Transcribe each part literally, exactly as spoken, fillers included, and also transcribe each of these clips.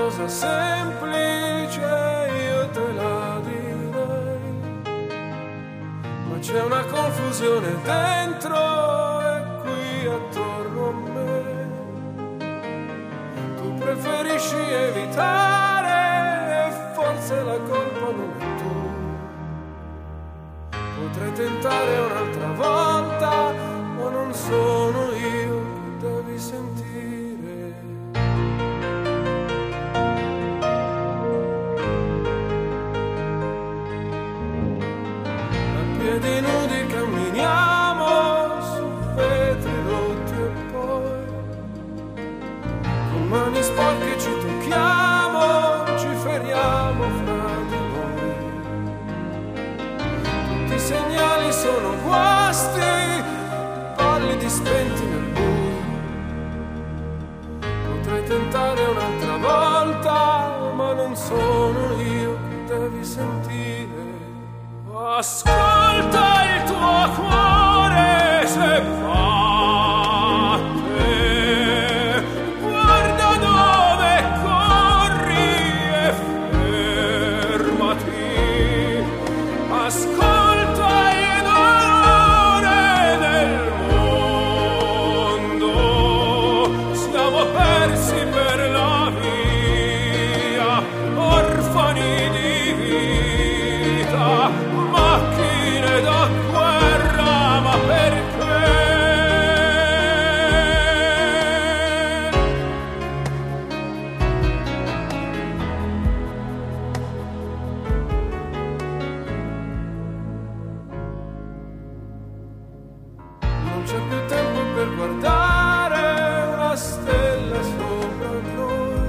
cosa semplice io te la direi, ma c'è una confusione dentro e qui attorno a me. Tu preferisci evitare e forse la colpa non è tua. Potrei tentare un'altra volta, ma non sono io che devi sentire. A piedi nudi camminiamo su vetri rotti e poi con mani sporche ci tocchiamo, ci feriamo fra di noi. Tutti i segnali sono guasti, pallidi spenti nel buio. Potrei tentare un'altra volta, ma non sono io che devi sentire. Ascolta il tuo cuore se batte, guarda dove corri e fermati. Ascolta il dolore del mondo, siamo persi per la via, orfani di vita, macchine da guerra, ma perché? Non c'è più tempo per guardare una stella sopra noi,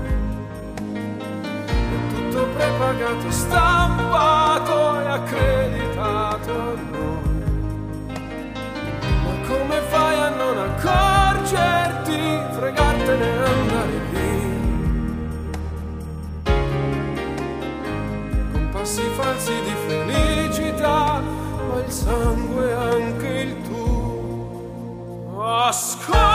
è tutto prepagato, stampato e accreditato a noi. Ma come fai a non accorgerti, fregartene e andare via? Con passi falsi di felicità, ma il sangue è anche il tuo. Ascolta